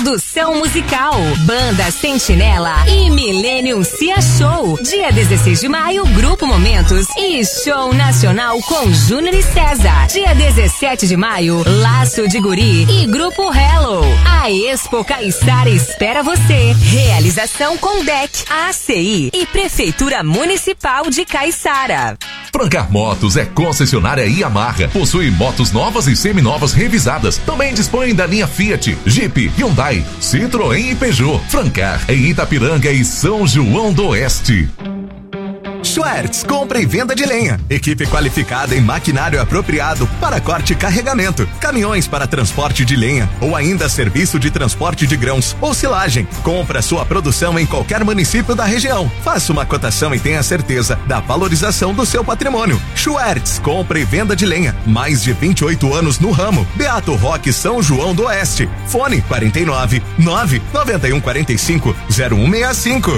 Produção musical, Banda Sentinela e Millennium Cia Show. Dia 16 de maio, Grupo Momentos e Show Nacional com Júnior e César. Dia 17 de maio, Laço de Guri e Grupo Hello. A Expo Caiçara espera você. Realização com DEC, ACI e Prefeitura Municipal de Caiçara. Francar Motos é concessionária Yamaha. Possui motos novas e seminovas revisadas. Também dispõe da linha Fiat, Jeep, Hyundai, Citroën e Peugeot. Francar em Itapiranga e São João do Oeste. Schwartz, compra e venda de lenha. Equipe qualificada em maquinário apropriado para corte e carregamento. Caminhões para transporte de lenha ou ainda serviço de transporte de grãos ou silagem. Compra sua produção em qualquer município da região. Faça uma cotação e tenha certeza da valorização do seu patrimônio. Schwartz, compra e venda de lenha. Mais de 28 anos no ramo. Beato Roque, São João do Oeste. Fone 49 991 45 0165.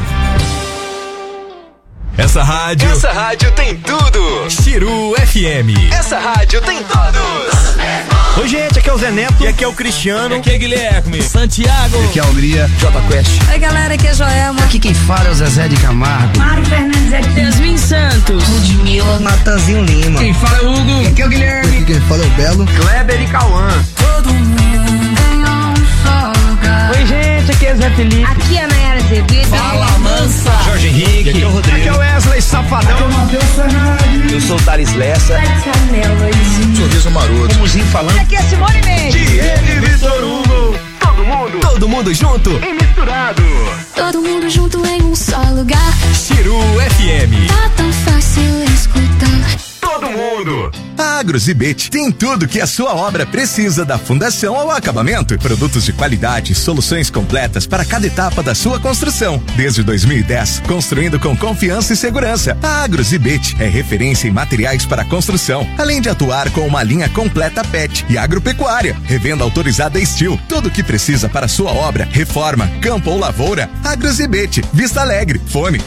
Essa rádio tem tudo. Chiru FM. Essa rádio tem todos. Oi, gente, aqui é o Zé Neto. E aqui é o Cristiano. E aqui é Guilherme. Santiago. E aqui é a Hungria. Jota Quest. Oi, galera, aqui é Joelma. Aqui quem fala é o Zezé de Camargo. Mário Fernandes aqui. Yasmin Santos. Ludmilla. Natanzinho Lima. Quem fala é o Hugo. E aqui é o Guilherme. Aqui quem fala é o Belo. Kleber e Cauã. Todo mundo em um só lugar. Oi, gente, aqui é Zé Felipe. Aqui é a Nayara Azevedo. Fala Mansa. Jorge Henrique. Aqui é o Rodrigo. Aqui é o Wesley Safadão. Aqui é o Matheus Fernandes. Eu sou o Thales Lessa. Sorriso Maroto. Mumuzinho falando. Aqui é Simone Mendes. Diego Vitor Hugo. Todo mundo junto e misturado. Todo mundo junto em um só lugar. Chiru FM. Tá tão fácil escutar. Todo mundo. A Agrozibet tem tudo que a sua obra precisa, da fundação ao acabamento. Produtos de qualidade, soluções completas para cada etapa da sua construção. Desde 2010, construindo com confiança e segurança. A Agrozibet é referência em materiais para construção, além de atuar com uma linha completa PET e agropecuária. Revenda autorizada Estil. Tudo o que precisa para sua obra, reforma, campo ou lavoura. Agrozibet, Vista Alegre. Fone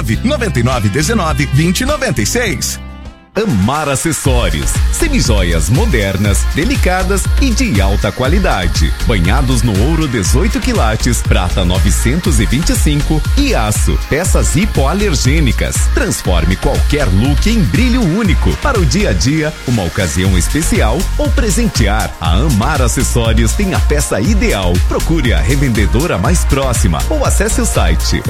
999192096. Amar Acessórios, semijoias modernas, delicadas e de alta qualidade. Banhados no ouro 18 quilates, prata 925 e aço. Peças hipoalergênicas. Transforme qualquer look em brilho único. Para o dia a dia, uma ocasião especial ou presentear. A Amar Acessórios tem a peça ideal. Procure a revendedora mais próxima ou acesse o site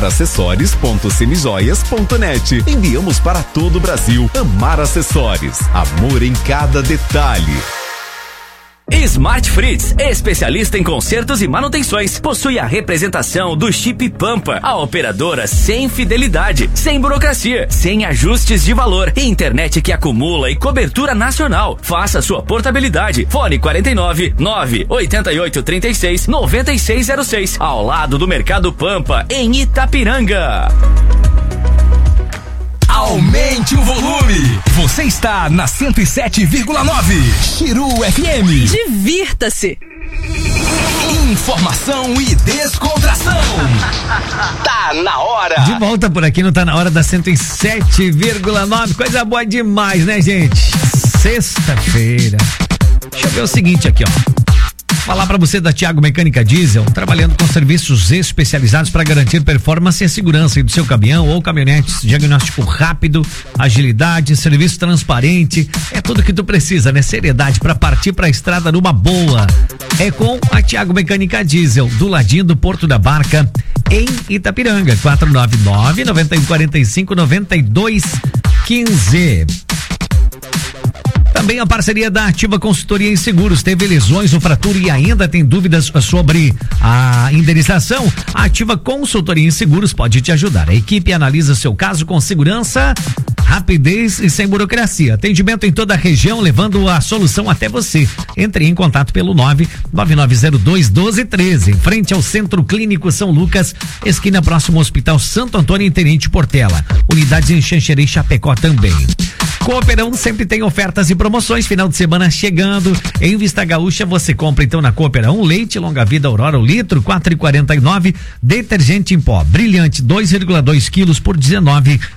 amaracessórios.semijoias.net. Enviamos para todo o Brasil. Amar Acessórios, amor em cada detalhe. Smart Fritz, especialista em consertos e manutenções, possui a representação do Chip Pampa, a operadora sem fidelidade, sem burocracia, sem ajustes de valor, internet que acumula e cobertura nacional. Faça sua portabilidade. Fone 49 988 36 9606, ao lado do Mercado Pampa, em Itapiranga. Aumente o volume. Você está na 107,9. Chiru FM. Divirta-se. Informação e descontração. Tá na hora. De volta por aqui, não tá na hora da 107,9. Coisa boa demais, né, gente? Sexta-feira. Deixa eu ver o seguinte aqui, ó. Falar para você da Thiago Mecânica Diesel, trabalhando com serviços especializados para garantir performance e segurança do seu caminhão ou caminhonetes. Diagnóstico rápido, agilidade, serviço transparente, é tudo que tu precisa, né? Seriedade para partir para a estrada numa boa. É com a Thiago Mecânica Diesel, do ladinho do Porto da Barca, em Itapiranga. 499-9145-9215. Também a parceria da Ativa Consultoria em Seguros. Teve lesões ou fratura e ainda tem dúvidas sobre a indenização? A Ativa Consultoria em Seguros pode te ajudar. A equipe analisa seu caso com segurança, rapidez e sem burocracia. Atendimento em toda a região, levando a solução até você. Entre em contato pelo 99902-1213, em frente ao Centro Clínico São Lucas, esquina próximo ao Hospital Santo Antônio, em Tenente Portela. Unidades em Xanxerê e Chapecó também. Cooperão sempre tem ofertas e promoções, final de semana chegando. Em Vista Gaúcha você compra então na Cooperão leite longa vida Aurora o litro 4,49, detergente em pó Brilhante 2,2 quilos por 19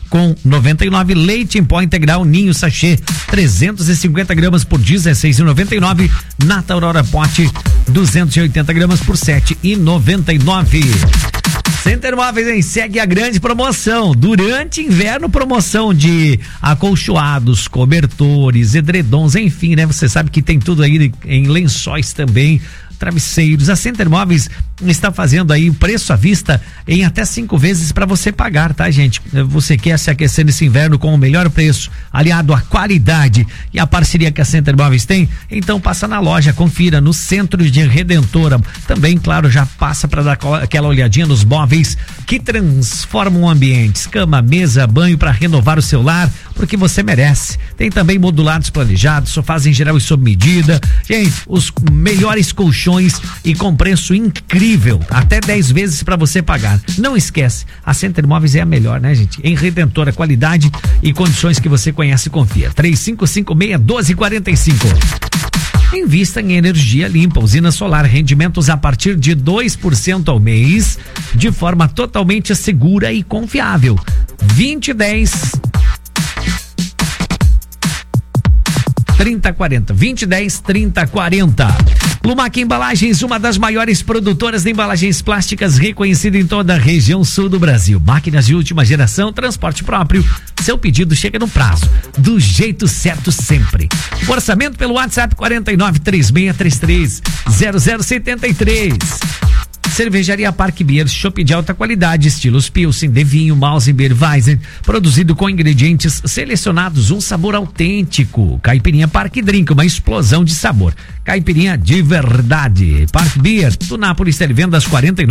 com 99. Leite em pó integral Ninho sachê 350 gramas por 16,99. Nata Aurora Pote 280 gramas por 7,99. Center Móveis, hein? Segue a grande promoção. Durante inverno, promoção de acolchoados, cobertores, edredons, enfim, né? Você sabe que tem tudo aí em lençóis também, travesseiros. A Center Móveis está fazendo aí o preço à vista em até 5 vezes para você pagar, tá, gente? Você quer se aquecer nesse inverno com o melhor preço, aliado à qualidade e a parceria que a Center Móveis tem? Então passa na loja, confira no Centro de Redentora. Também, claro, já passa para dar aquela olhadinha nos móveis que transformam ambientes, cama, mesa, banho, para renovar o seu lar, porque você merece. Tem também modulados planejados, sofás em geral e sob medida. Gente, os melhores colchões e com preço incrível, até 10 vezes para você pagar. Não esquece, a Center Móveis é a melhor, né, gente? Em Redentora, qualidade e condições que você conhece e confia. 3556-1245. Invista em energia limpa, usina solar, rendimentos a partir de 2% ao mês, de forma totalmente segura e confiável. 2010 3040, 2010 3040. Lumac Embalagens, uma das maiores produtoras de embalagens plásticas, reconhecida em toda a região sul do Brasil. Máquinas de última geração, transporte próprio. Seu pedido chega no prazo, do jeito certo sempre. Orçamento pelo WhatsApp 4936330073. Cervejaria Parque Beer, chopp de alta qualidade, estilos Pilsen, de vinho, Malzenbier, Weizen, produzido com ingredientes selecionados, um sabor autêntico. Caipirinha Parque Drink, uma explosão de sabor. Caipirinha de verdade. Parque Beer, Tunápolis, televendas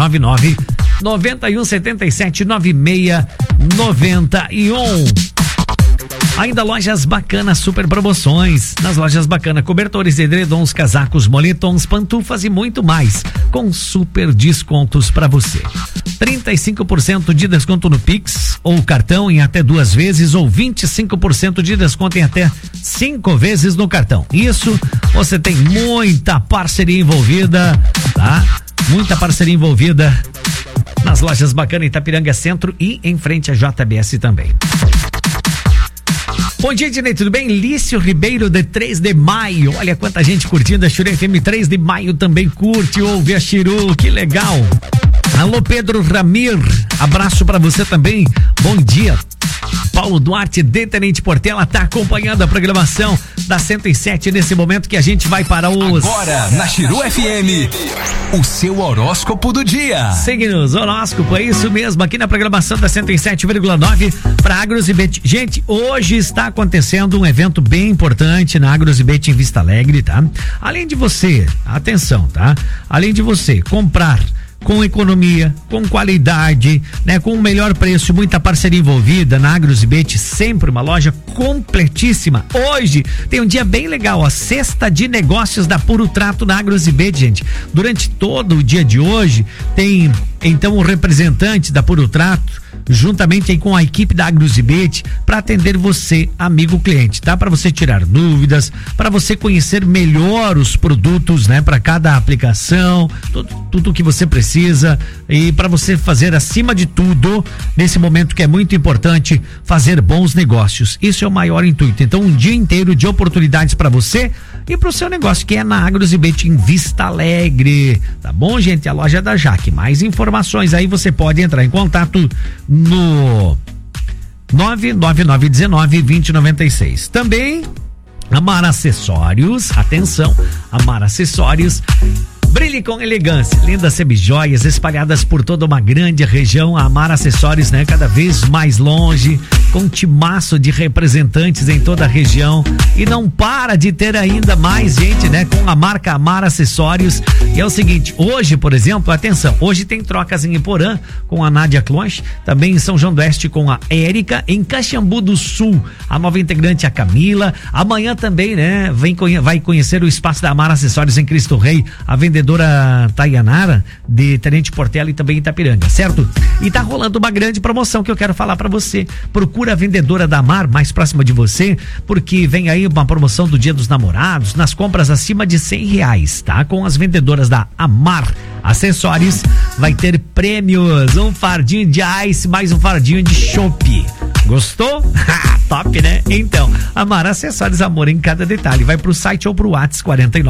499-9177-9691. Ainda Lojas Bacana, super promoções. Nas Lojas Bacana, cobertores, edredons, casacos, moletons, pantufas e muito mais, com super descontos para você. 35% de desconto no Pix ou cartão em até 2 vezes, ou 25% de desconto em até 5 vezes no cartão. Isso, você tem muita parceria envolvida, tá? Muita parceria envolvida nas Lojas Bacana, em Itapiranga Centro e em frente à JBS também. Bom dia, Dinei, tudo bem? Lício Ribeiro, de 3 de maio. Olha quanta gente curtindo a Chiru FM. 3 de maio também curte, ouve a Chiru, que legal. Alô, Pedro Ramir, abraço pra você também. Bom dia. Paulo Duarte, de Tenente Portela, tá acompanhando a programação da 107 nesse momento que a gente vai para os... Agora, na Chiru FM, o seu horóscopo do dia. Signos, horóscopo, é isso mesmo, aqui na programação da 107,9 para Agrozibet. Gente, hoje está acontecendo um evento bem importante na Agrozibet em Vista Alegre, tá? Além de você, atenção, tá? Além de você comprar com economia, com qualidade, né, com o melhor preço, muita parceria envolvida na Agrozibet, sempre uma loja completíssima. Hoje tem um dia bem legal, a Sexta de Negócios da Puro Trato na Agrozibet, gente. Durante todo o dia de hoje tem então o representante da Puro Trato juntamente aí com a equipe da Agrozibet para atender você, amigo cliente, tá? Para você tirar dúvidas, para você conhecer melhor os produtos, né? Para cada aplicação, tudo que você precisa, e para você fazer, acima de tudo, nesse momento que é muito importante, fazer bons negócios. Isso é o maior intuito. Então, um dia inteiro de oportunidades para você e para o seu negócio, que é na Agrozibet em Vista Alegre, tá bom, gente? A loja da Jaque. Mais informações aí você pode entrar em contato no 99919-2096. Também Amar Acessórios, atenção, Amar Acessórios, brilhe com elegância, lindas semijoias espalhadas por toda uma grande região. A Amar Acessórios, né? Cada vez mais longe, com um timaço de representantes em toda a região, e não para de ter ainda mais gente, né? Com a marca Amar Acessórios. E é o seguinte, hoje, por exemplo, atenção, hoje tem trocas em Iporã com a Nádia Clonche, também em São João do Oeste com a Érica, em Caxambu do Sul, a nova integrante, a Camila. Amanhã também, né? Vai conhecer o espaço da Amar Acessórios em Cristo Rei, a vendedora Tayanara, de Tenente Portela e também Itapiranga, certo? E tá rolando uma grande promoção que eu quero falar pra você. Procura a vendedora da Amar mais próxima de você, porque vem aí uma promoção do Dia dos Namorados, nas compras acima de R$100, tá? Com as vendedoras da Amar Acessórios, vai ter prêmios, um fardinho de ice, mais um fardinho de chopp. Gostou? Top, né? Então, Amar Acessórios, amor em cada detalhe. Vai pro site ou pro WhatsApp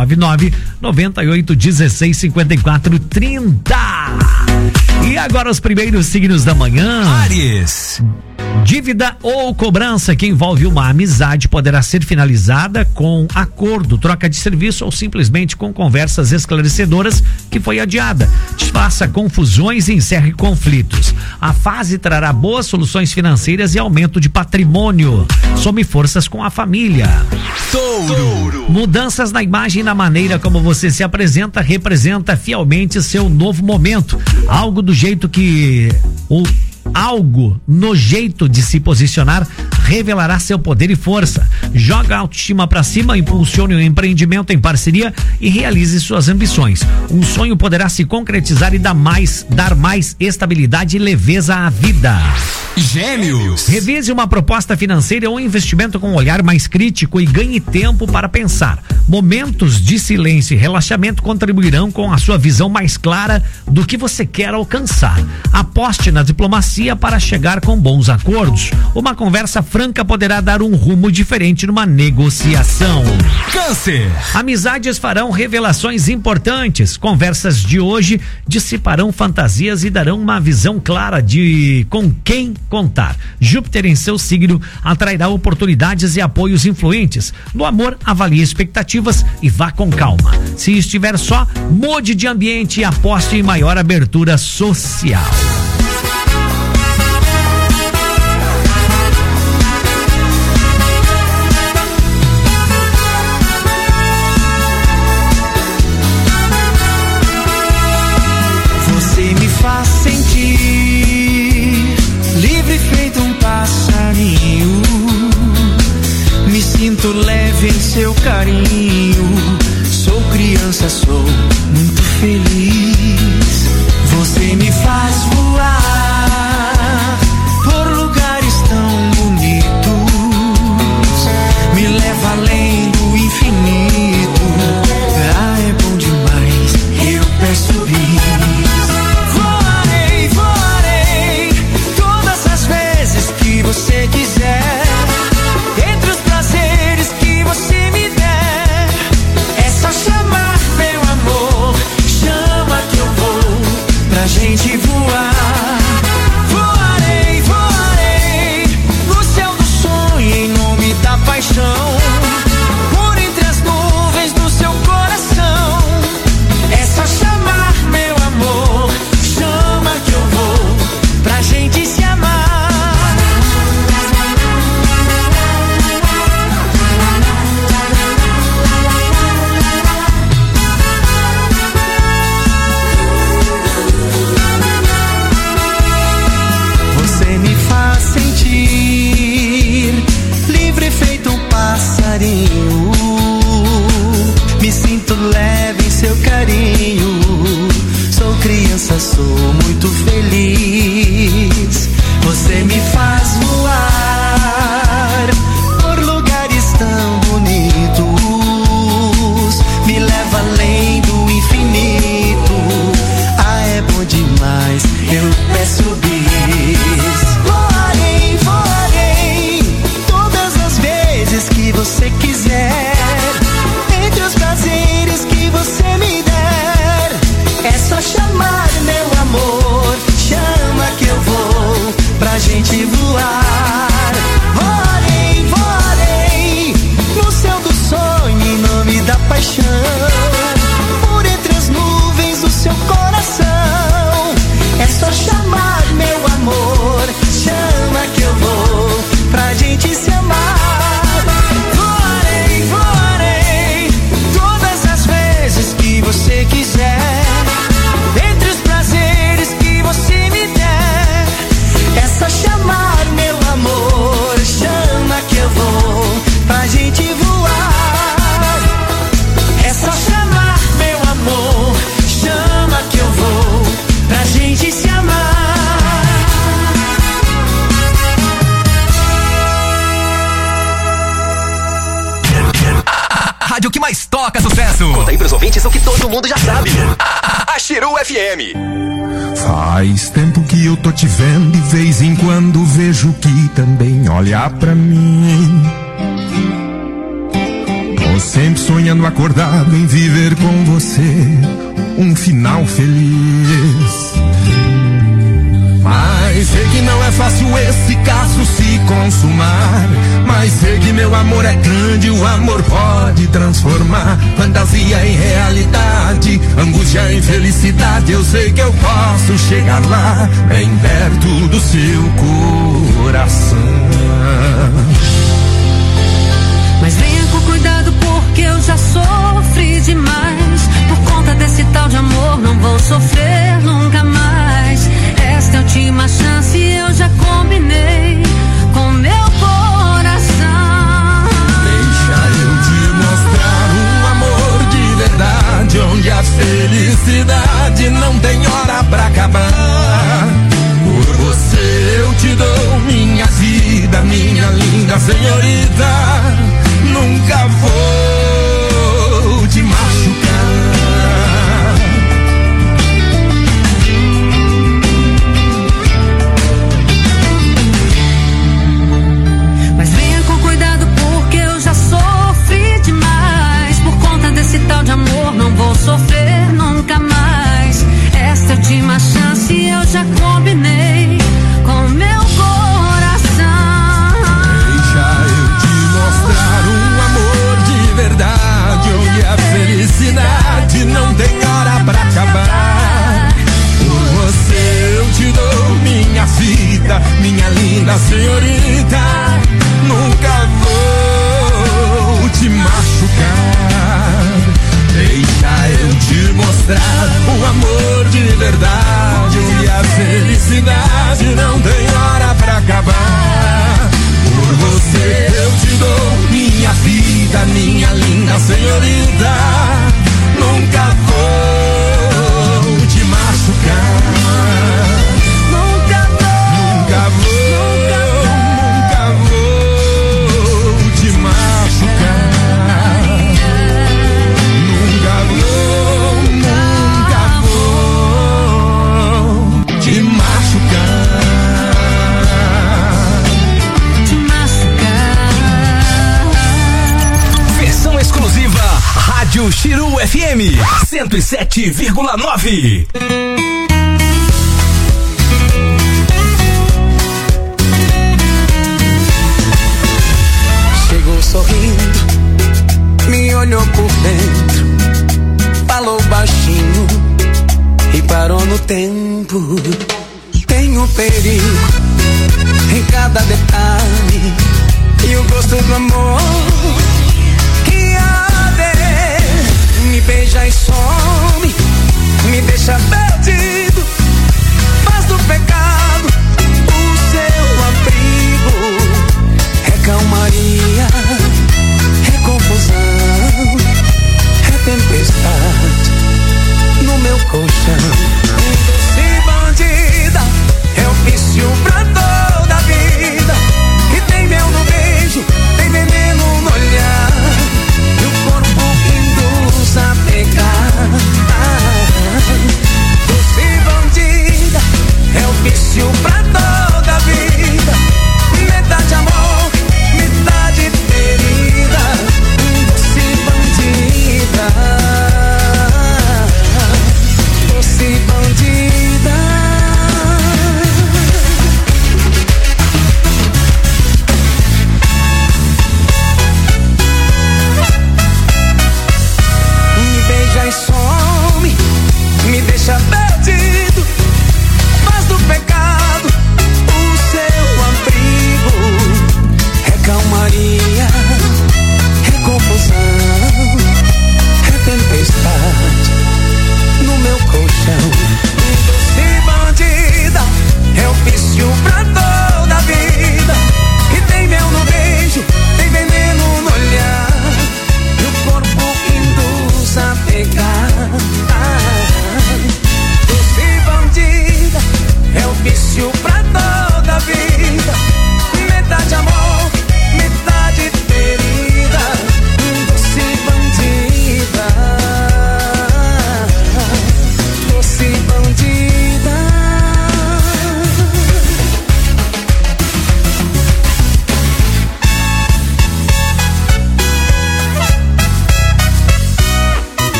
499-9816-5430. E agora os primeiros signos da manhã. Áries. Dívida ou cobrança que envolve uma amizade poderá ser finalizada com acordo, troca de serviço ou simplesmente com conversas esclarecedoras que foi adiada. Desfaça confusões e encerre conflitos. A fase trará boas soluções financeiras e aumento de patrimônio. Some forças com a família. Touro. Mudanças na imagem e na maneira como você se apresenta representa fielmente seu novo momento. Algo do jeito que algo no jeito de se posicionar revelará seu poder e força. Joga a autoestima pra cima, impulsione o empreendimento em parceria e realize suas ambições. Um sonho poderá se concretizar e dar mais estabilidade e leveza à vida. Gêmeos. Revise uma proposta financeira ou investimento com um olhar mais crítico e ganhe tempo para pensar. Momentos de silêncio e relaxamento contribuirão com a sua visão mais clara do que você quer alcançar. Aposte na diplomacia para chegar com bons acordos. Uma conversa franca poderá dar um rumo diferente numa negociação. Câncer. Amizades farão revelações importantes. Conversas de hoje dissiparão fantasias e darão uma visão clara de com quem contar. Júpiter em seu signo atrairá oportunidades e apoios influentes. No amor, avalie expectativas e vá com calma. Se estiver só, mude de ambiente e aposte em maior abertura social. Você me faz sentir livre feito um passarinho. Me sinto leve em seu carinho. Sou criança, sou muito feliz. Você me faz voar por lugares tão bonitos. Me leva além do infinito. Ah, é bom demais, eu peço bis. Você quiser, entre os prazeres que você me der, é só chamar, meu amor, chama que eu vou pra gente voar. Voarei, voarei no céu do sonho em nome da paixão, por entre as nuvens do seu coração. É só chamar, meu amor, chama que eu vou pra gente se amar. Me sinto leve em seu carinho. Sou criança, sou muito feliz. Você me faz voar por lugares tão bonitos. Me leva além do infinito. Ah, é bom demais, eu peço bis. Voarei, voarei todas as vezes que você quiser, entre os prazeres que você me der. É só chamar, meu amor, chama que eu vou pra gente voar. Voarei, voarei no céu do sonho em nome da paixão, por entre as nuvens do seu coração. É só chamar, meu amor, chama que eu vou pra gente se amar. Você quiser, entre os prazeres que você me der, é só chamar, meu amor, chama que eu vou pra gente voar. É só chamar, meu amor, chama que eu vou pra gente se amar. Rádio que mais toca sucesso. Conta aí pros ouvintes o que todo mundo já sabe. A Chiru FM. Faz tempo que eu tô te vendo e vez em quando vejo que também olha pra mim. Tô sempre sonhando acordado em viver com você um final feliz. Mas sei que não é fácil esse caso se consumar. Mas sei que meu amor é grande, o amor pode transformar fantasia em realidade, angústia em felicidade. Eu sei que eu posso chegar lá, bem perto do seu coração. Mas venha com cuidado porque eu já sofri demais. Por conta desse tal de amor não vou sofrer nunca mais. Esta é a última chance, eu já combinei com meu coração. Deixa eu te mostrar um amor de verdade, onde a felicidade não tem hora pra acabar. Por você eu te dou minha vida, minha linda senhorita. Nunca vou te machucar. Mas venha com cuidado porque eu já sofri demais. Por conta desse tal de amor não vou sofrer nunca mais. Esta é a última chance, eu já combinei com meu coração. Onde a felicidade não tem hora pra acabar. Por você eu te dou minha vida, minha linda senhorita. Nunca vou te machucar. Deixa eu te mostrar um amor de verdade, onde a felicidade não tem hora pra acabar. Por você eu te dou minha vida, minha linda senhorita. Nunca vou te machucar. Nunca vou te machucar. Nunca vou te machucar. Exclusiva Rádio Chiru FM 107,9. Chegou sorrindo, me olhou por dentro, falou baixinho e parou no tempo. Tem um perigo em cada detalhe e o gosto do amor. Me beija e some, me deixa perdido. Faz do pecado o seu abrigo. É calmaria, é confusão, é tempestade no meu colchão. Doce bandida, é o vício pra toda a vida. Que tem mel no beijo, tem veneno no olhar. E o corpo induz a pegar. Doce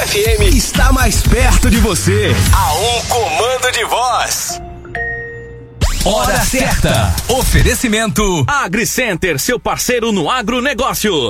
FM está mais perto de você. A um comando de voz. Hora certa. Oferecimento AgriCenter, seu parceiro no agronegócio.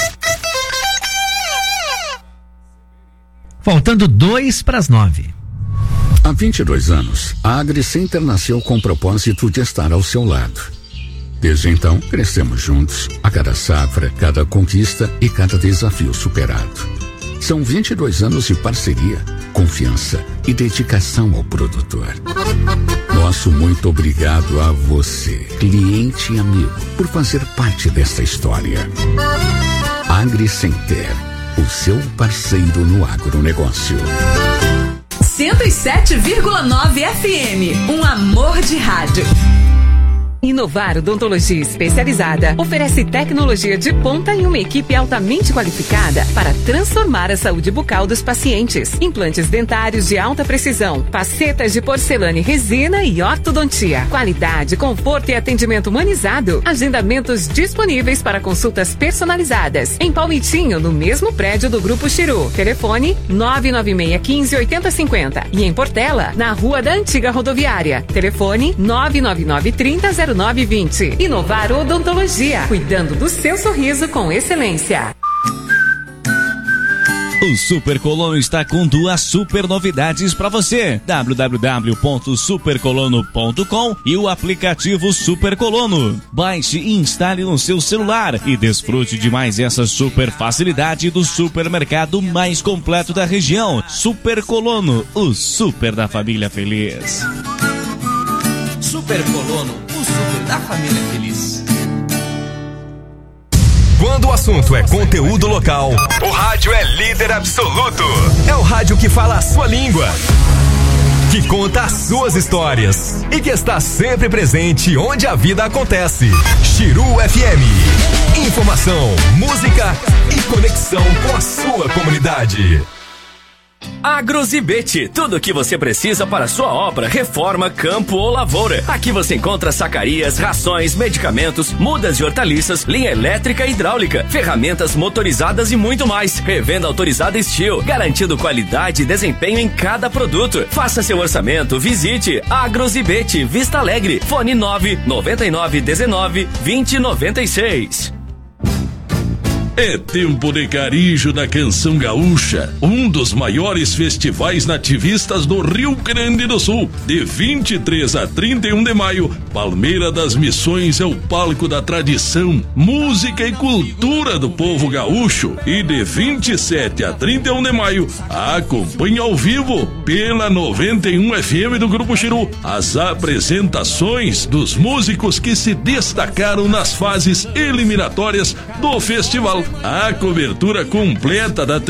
Faltando 8:02. Há 22 anos, a AgriCenter nasceu com o propósito de estar ao seu lado. Desde então, crescemos juntos, a cada safra, cada conquista e cada desafio superado. São 22 anos de parceria, confiança e dedicação ao produtor. Nosso muito obrigado a você, cliente e amigo, por fazer parte desta história. AgriCenter, o seu parceiro no agronegócio. 107,9 FM, um amor de rádio. Inovar Odontologia Especializada oferece tecnologia de ponta e uma equipe altamente qualificada para transformar a saúde bucal dos pacientes. Implantes dentários de alta precisão, facetas de porcelana e resina e ortodontia. Qualidade, conforto e atendimento humanizado. Agendamentos disponíveis para consultas personalizadas. Em Palmitinho, no mesmo prédio do Grupo Chiru. Telefone 99615-8050. E em Portela, na Rua da Antiga Rodoviária. Telefone 99930-0920. Inovar Odontologia, cuidando do seu sorriso com excelência. O Super Colono está com 2 super novidades para você. www.supercolono.com e o aplicativo Super Colono. Baixe e instale no seu celular e desfrute de mais essa super facilidade do supermercado mais completo da região. Super Colono, o super da família feliz. Super Colono, o super da família feliz. Quando o assunto é conteúdo local, o rádio é líder absoluto. É o rádio que fala a sua língua, que conta as suas histórias e que está sempre presente onde a vida acontece. Chiru FM. Informação, música e conexão com a sua comunidade. Agrozibete, tudo o que você precisa para sua obra, reforma, campo ou lavoura. Aqui você encontra sacarias, rações, medicamentos, mudas de hortaliças, linha elétrica e hidráulica, ferramentas motorizadas e muito mais. Revenda autorizada Steel, garantindo qualidade e desempenho em cada produto. Faça seu orçamento, visite Agrozibete, Vista Alegre, fone 99919-2096. É tempo de Carijo da Canção Gaúcha, um dos maiores festivais nativistas do Rio Grande do Sul. De 23 a 31 de maio, Palmeira das Missões é o palco da tradição, música e cultura do povo gaúcho. E de 27 a 31 de maio, acompanhe ao vivo pela 91 FM do Grupo Chiru as apresentações dos músicos que se destacaram nas fases eliminatórias do festival. A cobertura completa da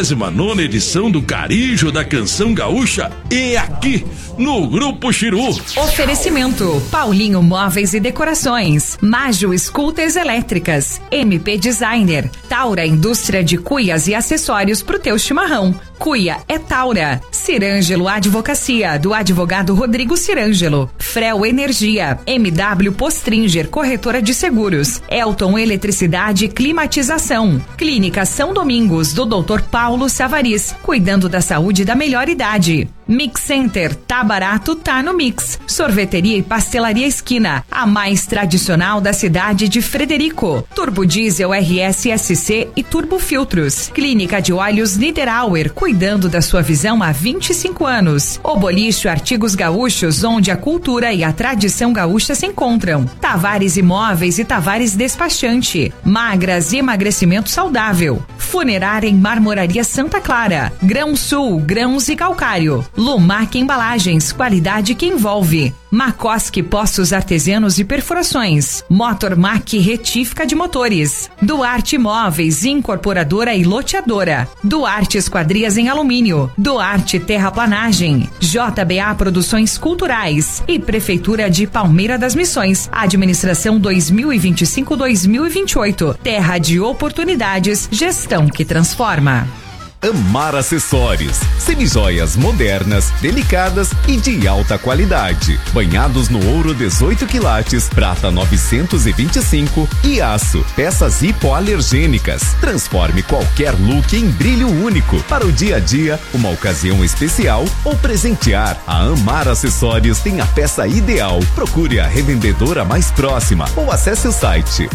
39ª edição do Carijo da Canção Gaúcha é aqui no Grupo Chiru. Oferecimento: Paulinho Móveis e Decorações, Mágio Escultas Elétricas, MP Designer, Taura Indústria de Cuias e Acessórios pro teu chimarrão. Cuia é Taura. Cirângelo Advocacia, do advogado Rodrigo Cirângelo. Frel Energia, MW Postringer, corretora de seguros. Elton Eletricidade e Climatização. Clínica São Domingos, do Dr. Paulo Savariz, cuidando da saúde da melhor idade. Mix Center, tá barato, tá no Mix. Sorveteria e Pastelaria Esquina, a mais tradicional da cidade de Frederico. Turbo Diesel RSSC e Turbo Filtros. Clínica de Olhos Niederauer, cuidando da sua visão há 25 anos. O Bolicho Artigos Gaúchos, onde a cultura e a tradição gaúcha se encontram. Tavares Imóveis e Tavares Despachante. Magras e emagrecimento saudável. Funerária em Marmoraria Santa Clara. Grão Sul, grãos e calcário. Lumac Embalagens, qualidade que envolve. Macoski Poços Artesianos e Perfurações. Motormac Retífica de Motores. Duarte Imóveis, incorporadora e loteadora. Duarte Esquadrias em Alumínio. Duarte Terraplanagem. JBA Produções Culturais. E Prefeitura de Palmeira das Missões. Administração 2025-2028. Terra de oportunidades, gestão que transforma. Amar Acessórios, semijoias modernas, delicadas e de alta qualidade. Banhados no ouro 18 quilates, prata 925 e aço. Peças hipoalergênicas. Transforme qualquer look em brilho único para o dia a dia, uma ocasião especial ou presentear. A Amar Acessórios tem a peça ideal. Procure a revendedora mais próxima ou acesse o site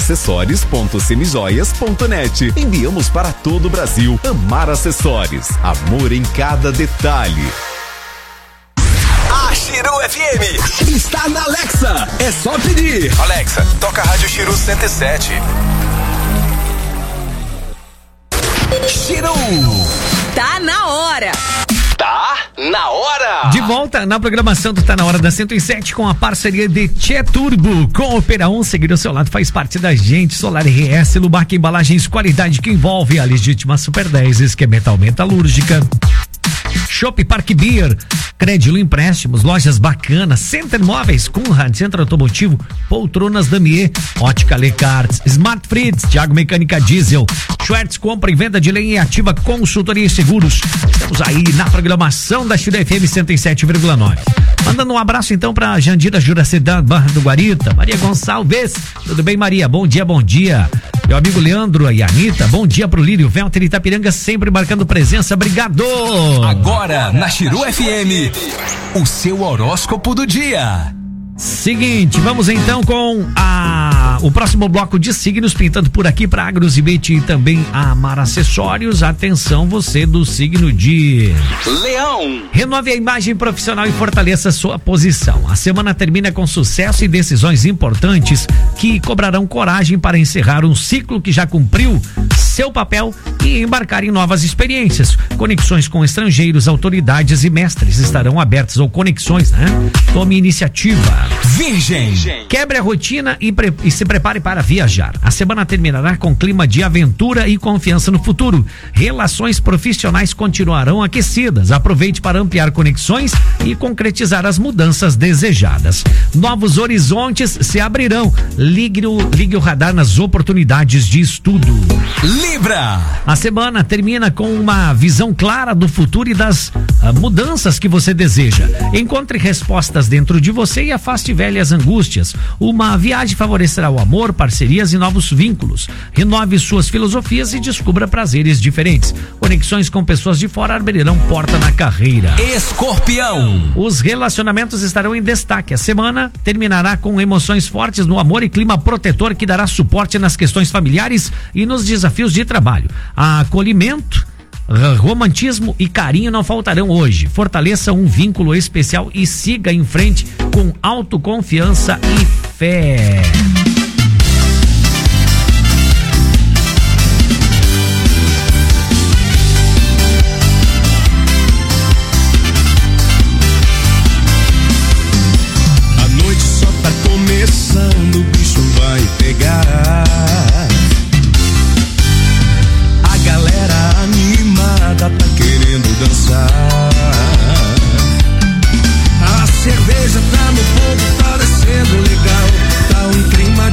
amaracessórios.semijoias.net. Enviamos para todo o Brasil. Amar Acessórios, amor em cada detalhe. A Chiru FM está na Alexa. É só pedir. Alexa, toca a Rádio Chiru 107. Chiru. Tá na hora. Tá na hora. De volta na programação do Tá na Hora da 107 com a parceria de Tchê Turbo. Com o Opera 1, seguir ao seu lado faz parte da gente. Solar RS, Lubac Embalagens, qualidade que envolve a legítima Super 10, esquemeta metalúrgica. Shop Park Beer, Crédito Empréstimos, lojas bacanas, Center Móveis, Conrad, Centro Automotivo, Poltronas Damier, Ótica Lecarts, Smart Fritz, Thiago Mecânica Diesel, Schwertz, compra e venda de lenha e ativa consultoria e seguros. Estamos aí na programação da Chiru FM 107,9. Mandando um abraço então pra Jandira Juracedan, Barra do Guarita, Maria Gonçalves. Tudo bem, Maria? Bom dia, bom dia. Meu amigo Leandro e Anitta, bom dia pro Lírio Velter Itapiranga, sempre marcando presença. Obrigado! Agora, na Chiru FM, o seu horóscopo do dia. Seguinte, vamos então com o próximo bloco de signos, pintando por aqui para Agrozibete e também a Amar Acessórios. Atenção, você do signo de Leão. Renove a imagem profissional e fortaleça sua posição. A semana termina com sucesso e decisões importantes que cobrarão coragem para encerrar um ciclo que já cumpriu seu papel e embarcar em novas experiências. Conexões com estrangeiros, autoridades e mestres estarão abertas, ou conexões, né? Tome iniciativa. Virgem. Quebre a rotina e se prepare para viajar. A semana terminará com clima de aventura e confiança no futuro. Relações profissionais continuarão aquecidas. Aproveite para ampliar conexões e concretizar as mudanças desejadas. Novos horizontes se abrirão. Ligue o radar nas oportunidades de estudo. Libra. A semana termina com uma visão clara do futuro e das mudanças que você deseja. Encontre respostas dentro de você e afaste velhas angústias. Uma viagem favorecerá o amor, parcerias e novos vínculos. Renove suas filosofias e descubra prazeres diferentes. Conexões com pessoas de fora abrirão porta na carreira. Escorpião. Os relacionamentos estarão em destaque. A semana terminará com emoções fortes no amor e clima protetor que dará suporte nas questões familiares e nos desafios de trabalho. Acolhimento, romantismo e carinho não faltarão hoje. Fortaleça um vínculo especial e siga em frente com autoconfiança e fé. A noite só tá começando, o bicho vai pegar. A galera animada tá querendo dançar. A cerveja tá no fogo, tá descendo legal. Tá um clima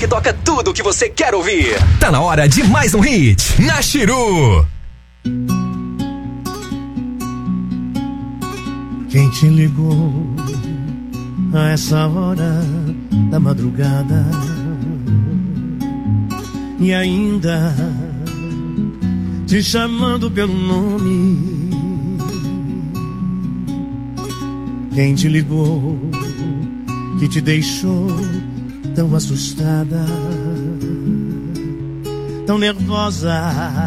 que toca tudo o que você quer ouvir. Tá na hora de mais um hit na Chiru. Quem te ligou a essa hora da madrugada e ainda te chamando pelo nome? Quem te ligou que te deixou tão assustada, tão nervosa,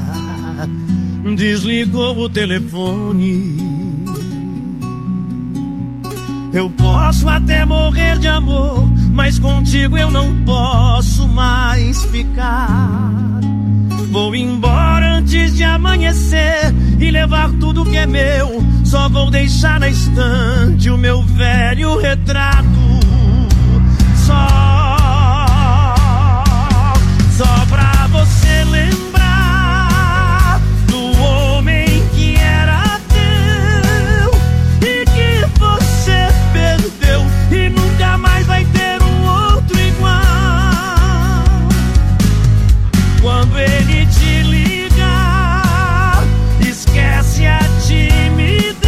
desligou o telefone? Eu posso até morrer de amor, mas contigo eu não posso mais ficar. Vou embora antes de amanhecer e levar tudo que é meu. Só vou deixar na estante o meu velho retrato. Só pra você lembrar do homem que era teu e que você perdeu e nunca mais vai ter um outro igual. Quando ele te ligar, esquece a timidez.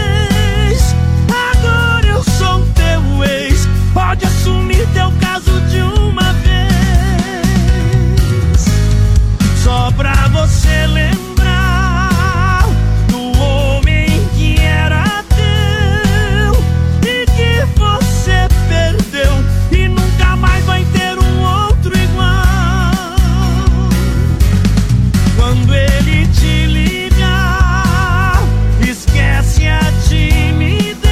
Agora eu sou teu ex, pode assumir teu caso de uma vez. Só pra você lembrar do homem que era teu e que você perdeu e nunca mais vai ter um outro igual. Quando ele te ligar, esquece a timidez.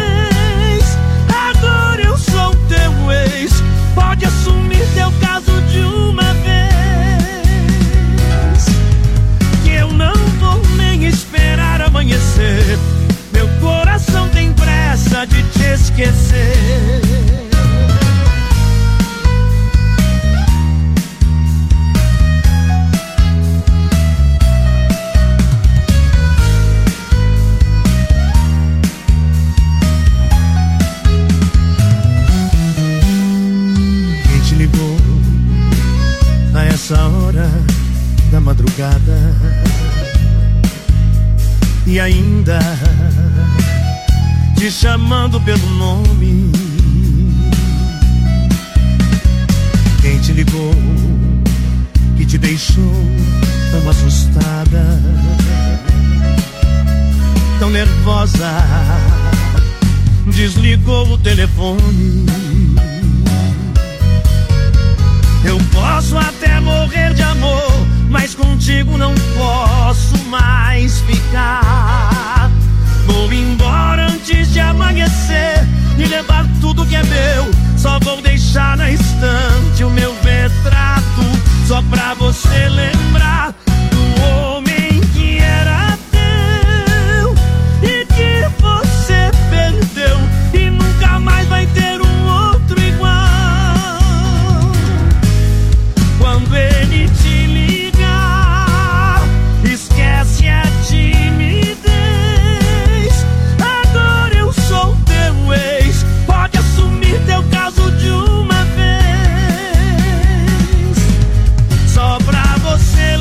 Agora eu sou teu ex, pode assumir teu caso de uma vez. Que eu não vou nem esperar amanhecer, meu coração tem pressa de te esquecer. Quem te ligou a essa hora da madrugada e ainda te chamando pelo nome? Quem te ligou que te deixou tão assustada, tão nervosa, desligou o telefone? Eu posso até morrer de amor, mas contigo não posso mais ficar. Vou embora antes de amanhecer e levar tudo que é meu. Só vou deixar na estante o meu retrato, só pra você lembrar do homem que era teu e que você perdeu e nunca mais vai ter um outro igual. Quando ele te ligar, esquece a timidez. Agora eu sou teu ex, pode assumir teu caso de uma vez. Só pra você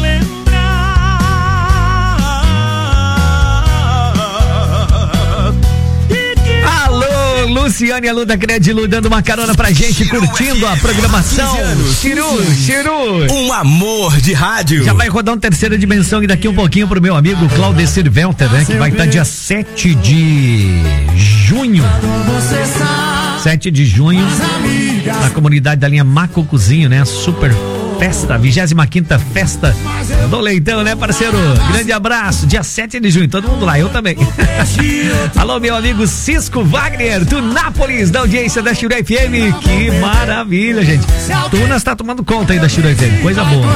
lembrar. Alô, Luciane Alu da Credilu dando uma carona pra gente, curtindo a programação. Chiru. Um amor de rádio. Já vai rodar uma terceira dimensão e daqui um pouquinho pro meu amigo Claudecir Velter, né? Que vai estar dia 7 de junho. 7 de junho, na comunidade da linha Macocuzinho, né? Super festa, 25ª festa do Leitão, né, parceiro? Grande abraço, dia 7 de junho, todo mundo lá, eu também. Alô, meu amigo Cisco Wagner, do Nápoles, da audiência da Chiru FM. Que maravilha, gente. Tunas tá tomando conta aí da Chiru FM, coisa boa.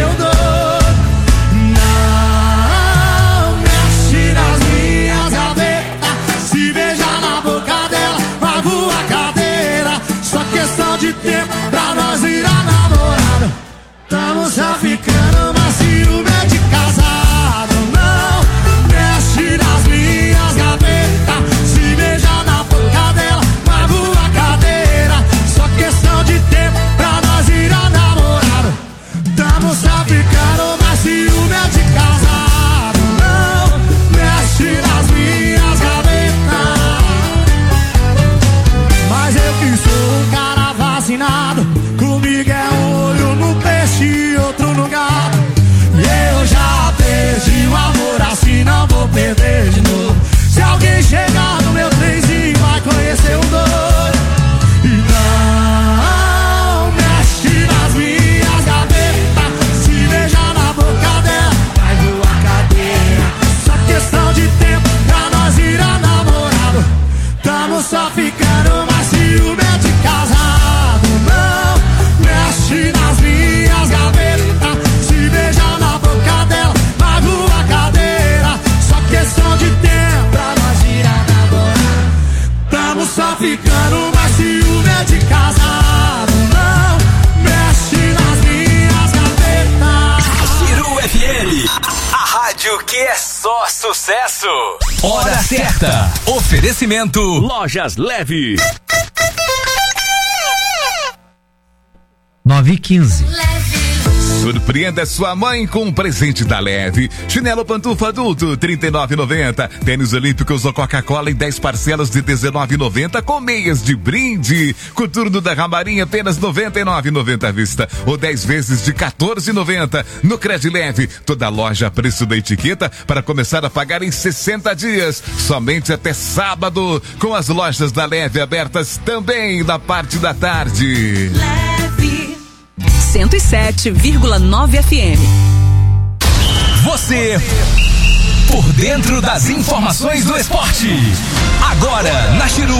Se beijar na boca dela, pago a cadeira. Só questão de tempo pra nós virar namorado. Tamo já ficando, mas ciúme é de casado. Não mexe nas minhas gavetas. Se beijar na boca dela, pago a cadeira. Só questão de tempo pra nós virar namorado. só ficando mais ciumento de casado. Não mexe nas minhas gavetas, se beija na boca dela, mago a cadeira. Só questão de tempo pra nós virar namorar. Tamo só ficando mais ciumento de casado. Não mexe nas minhas gavetas. Chiru FM, a rádio que é só sucesso. Hora certa. Oferecimento Lojas Leve. 9h15. Surpreenda sua mãe com um presente da Leve. Chinelo pantufa adulto, R$ 39,90. Tênis olímpicos ou Coca-Cola em 10 parcelas de R$ 19,90 com meias de brinde. Coturno da Ramarinha apenas R$ 99,90 à vista ou 10 vezes de R$ 14,90. No Credileve, toda loja a preço da etiqueta para começar a pagar em 60 dias. Somente até sábado, com as lojas da Leve abertas também na parte da tarde. Leve 107,9 FM. Você por dentro das informações do esporte. Agora na Chiru.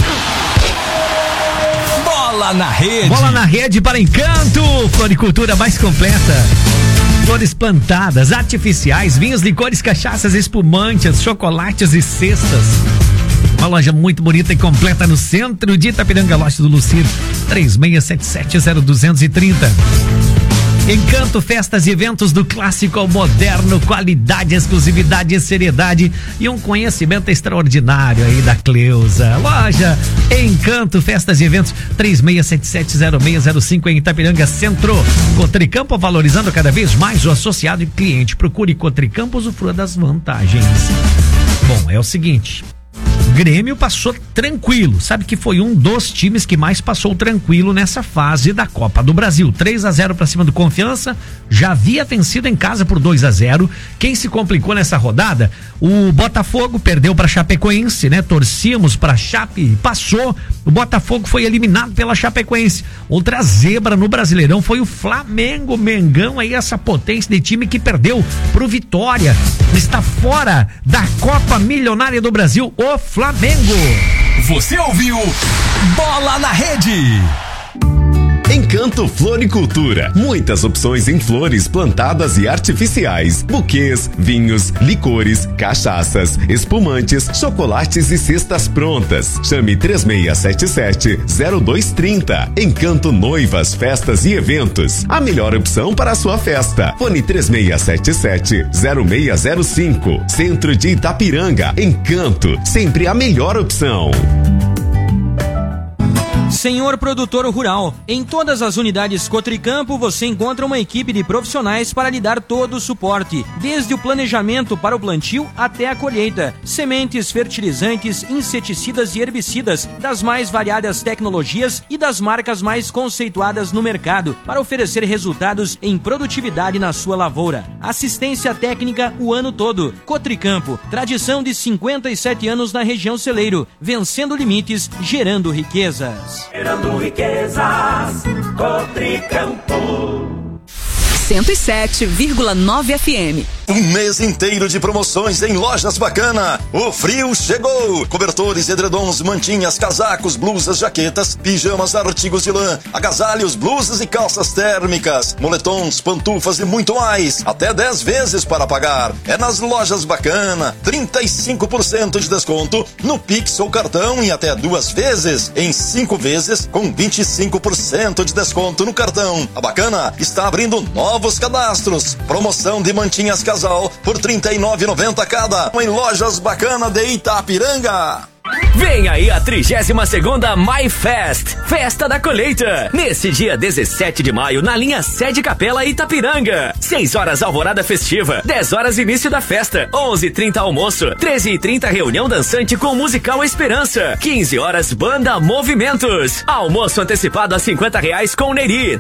Bola na rede. Bola na rede para Encanto. Floricultura mais completa. Flores plantadas, artificiais, vinhos, licores, cachaças, espumantes, chocolates e cestas. Uma loja muito bonita e completa no centro de Itapiranga, loja do Lucir, 36770230. Encanto, festas e eventos do clássico ao moderno, qualidade, exclusividade e seriedade e um conhecimento extraordinário aí da Cleusa. Loja Encanto, festas e eventos, 36770605 em Itapiranga Centro. Cotricampo, valorizando cada vez mais o associado e cliente. Procure Cotricampo, usufrua das vantagens. Bom, é o seguinte, o Grêmio passou tranquilo, sabe que foi um dos times que mais passou tranquilo nessa fase da Copa do Brasil. 3-0 para cima do Confiança, já havia vencido em casa por 2-0. Quem se complicou nessa rodada? O Botafogo perdeu para Chapecoense, né? Torcíamos para Chape, passou. O Botafogo foi eliminado pela Chapecoense. Outra zebra no Brasileirão foi o Flamengo, Mengão, aí essa potência de time que perdeu pro Vitória. Está fora da Copa Milionária do Brasil, o Flamengo. Você ouviu Bola na Rede. Encanto Floricultura. Muitas opções em flores plantadas e artificiais, buquês, vinhos, licores, cachaças, espumantes, chocolates e cestas prontas. Chame 3677-0230. Encanto Noivas, Festas e Eventos. A melhor opção para a sua festa. Fone 3677-0605. Centro de Itapiranga. Encanto, sempre a melhor opção. Senhor produtor rural, em todas as unidades Cotricampo você encontra uma equipe de profissionais para lhe dar todo o suporte, desde o planejamento para o plantio até a colheita. Sementes, fertilizantes, inseticidas e herbicidas, das mais variadas tecnologias e das marcas mais conceituadas no mercado, para oferecer resultados em produtividade na sua lavoura. Assistência técnica o ano todo. Cotricampo, tradição de 57 anos na região celeiro, vencendo limites, gerando riquezas. Gerando riquezas, Cotricampo. 107,9 FM. Um mês inteiro de promoções em Lojas Bacana. O frio chegou. Cobertores, edredons, mantinhas, casacos, blusas, jaquetas, pijamas, artigos de lã, agasalhos, blusas e calças térmicas, moletons, pantufas e muito mais. Até 10 vezes para pagar. É nas Lojas Bacana. 35% de desconto no Pix ou cartão e até 2 vezes em 5 vezes com 25% de desconto no cartão. A Bacana está abrindo novos cadastros. Promoção de mantinhas casal por R$ 39,90 cada. Em Lojas Bacana de Itapiranga. Vem aí a 32ª My Fest, Festa da Colheita, nesse dia 17 de maio na linha Sede Capela Itapiranga. 6 horas alvorada festiva, 10 horas início da festa, 11h30 almoço, 13h30 reunião dançante com musical Esperança, 15 horas banda Movimentos. Almoço antecipado a R$50 com Neri,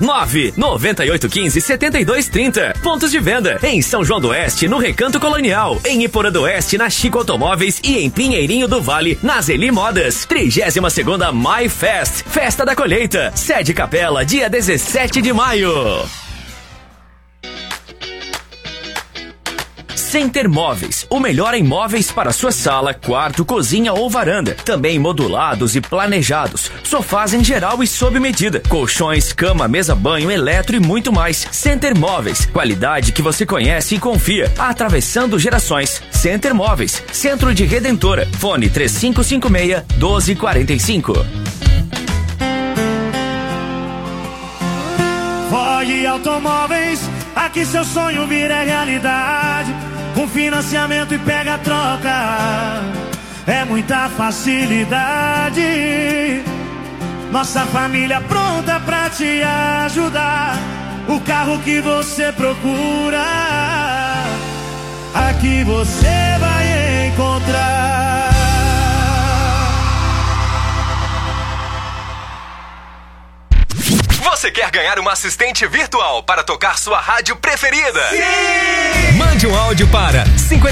99815-7230. Pontos de venda em São João do Oeste, no Recanto Colonial, em Iporã do Oeste, na Chico Automóveis e em Pinheirinho do Vale, na Zeli Modas. 32ª My Fest, Festa da Colheita, Sede Capela, dia 17 de maio. Center Móveis, o melhor em móveis para sua sala, quarto, cozinha ou varanda. Também modulados e planejados. Sofás em geral e sob medida. Colchões, cama, mesa, banho, eletro e muito mais. Center Móveis, qualidade que você conhece e confia. Atravessando gerações. Center Móveis, Centro de Redentora. Fone 3556-1245. Ford Automóveis, aqui seu sonho vira realidade. Com financiamento e pega a troca, é muita facilidade. Nossa família pronta pra te ajudar. O carro que você procura, aqui você vai encontrar. Você quer ganhar uma assistente virtual para tocar sua rádio preferida? Sim! Mande um áudio para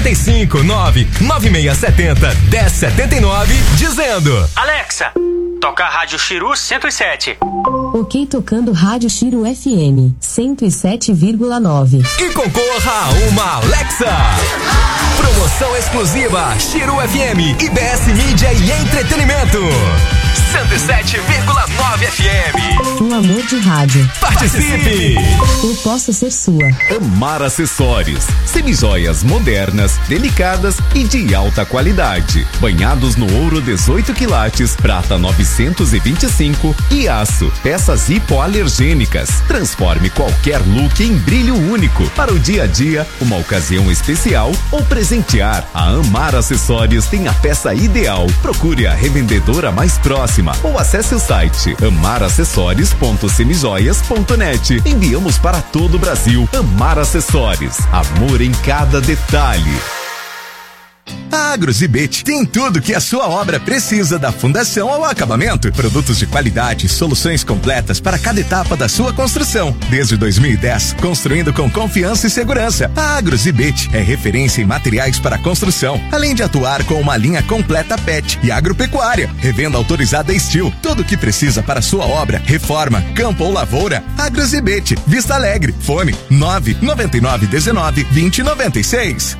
559-9670-1079 dizendo: Alexa, toca a Rádio Chiru 107. Ok, tocando Rádio Chiru FM 107,9. E concorra a uma Alexa. Promoção exclusiva Chiru FM, IBS Mídia e Entretenimento. 107,9 FM. Um amor de rádio. Participe! Eu posso ser sua. Amar Acessórios. Semijoias modernas, delicadas e de alta qualidade. Banhados no ouro 18 quilates, prata 925 e aço. Peças hipoalergênicas. Transforme qualquer look em brilho único. Para o dia a dia, uma ocasião especial ou presentear. A Amar Acessórios tem a peça ideal. Procure a revendedora mais próxima ou acesse o site amaracessórios.semijoias.net. Enviamos para todo o Brasil. Amar Acessórios. Amor em cada detalhe. A Agrozibet tem tudo que a sua obra precisa, da fundação ao acabamento. Produtos de qualidade, soluções completas para cada etapa da sua construção. Desde 2010, construindo com confiança e segurança. A Agrozibet é referência em materiais para construção, além de atuar com uma linha completa pet e agropecuária. Revenda autorizada Estil. Tudo o que precisa para sua obra, reforma, campo ou lavoura. Agrozibet, Vista Alegre. Fone 99919-2096.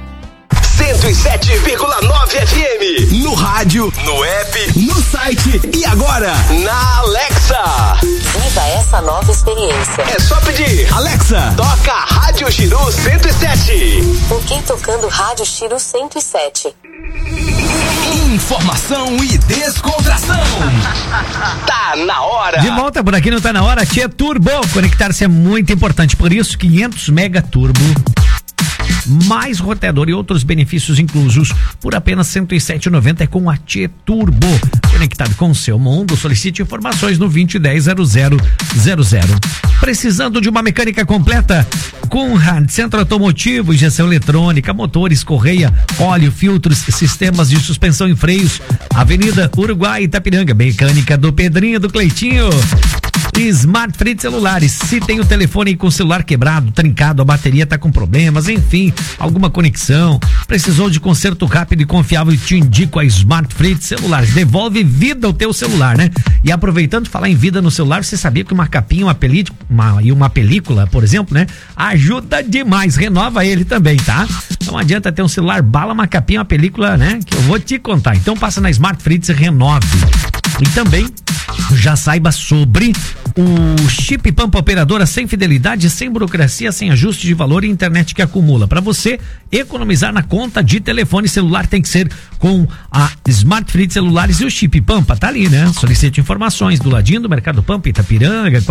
107,9 FM. No rádio, no app, no site e agora na Alexa. Viva essa nova experiência. É só pedir: Alexa, toca Rádio Chiru 107. Ok, tocando Rádio Chiru 107. Informação e descontração. Tá na hora. De volta por aqui, não tá na hora? Tia Turbo. Conectar-se é muito importante. Por isso, 500 mega turbo. Mais roteador e outros benefícios inclusos por apenas R$107,90 com a Tia Turbo. Conectado com o seu mundo, solicite informações no 2010-0000. Precisando de uma mecânica completa? Conrad, Centro Automotivo, injeção eletrônica, motores, correia, óleo, filtros, sistemas de suspensão e freios. Avenida Uruguai, Itapiranga. Mecânica do Pedrinho, do Cleitinho. Smart Fritz Celulares. Se tem o telefone com o celular quebrado, trincado, a bateria tá com problemas, enfim, alguma conexão, precisou de conserto rápido e confiável, te indico a Smart Fritz Celulares. Devolve vida ao teu celular, né? E aproveitando de falar em vida no celular, você sabia que uma capinha, uma película, por exemplo, né? Ajuda demais, renova ele também, tá? Não adianta ter um celular bala, uma capinha, uma película, né? Que eu vou te contar. Então passa na Smart Fritz e renove. E também já saiba sobre o Chip Pampa Operadora sem fidelidade, sem burocracia, sem ajuste de valor e internet que acumula. Para você economizar na conta de telefone celular, tem que ser com a Smart Fritz Celulares e o Chip Pampa. Tá ali, né? Solicite informações do ladinho do Mercado Pampa, Itapiranga,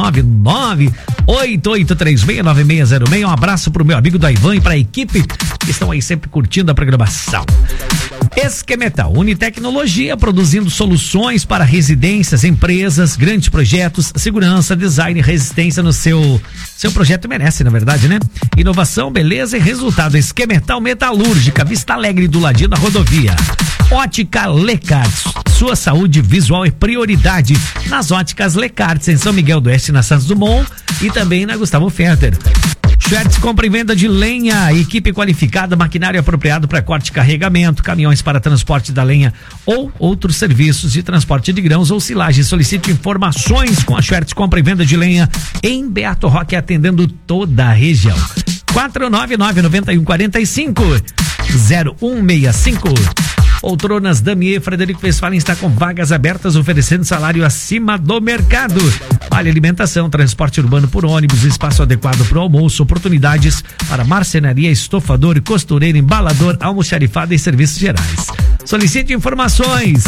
499-8836-9606. Um abraço pro meu amigo Daivan e pra equipe que estão aí sempre curtindo a programação. Esquemetal, Unitecnologia, produzindo soluções para residências, empresas, grandes projetos, segurança, design e resistência no seu projeto merece, na verdade, né? Inovação, beleza e resultado. Esquemetal Metalúrgica, Vista Alegre, do ladinho da rodovia. Ótica Lecarts, sua saúde visual é prioridade nas óticas Lecarts, em São Miguel do Oeste, na Santos Dumont e também na Gustavo Ferter. Schwertz, compra e venda de lenha, equipe qualificada, maquinário apropriado para corte e carregamento, caminhões para transporte da lenha ou outros serviços de transporte de grãos ou silagem. Solicite informações com a Schwertz, compra e venda de lenha em Beato Roque, atendendo toda a região. 499-9145-0165. Poltronas Damier Frederico Westphalen está com vagas abertas, oferecendo salário acima do mercado. Vale alimentação, transporte urbano por ônibus, espaço adequado para o almoço, oportunidades para marcenaria, estofador, costureiro, embalador, almoxarifado e serviços gerais. Solicite informações.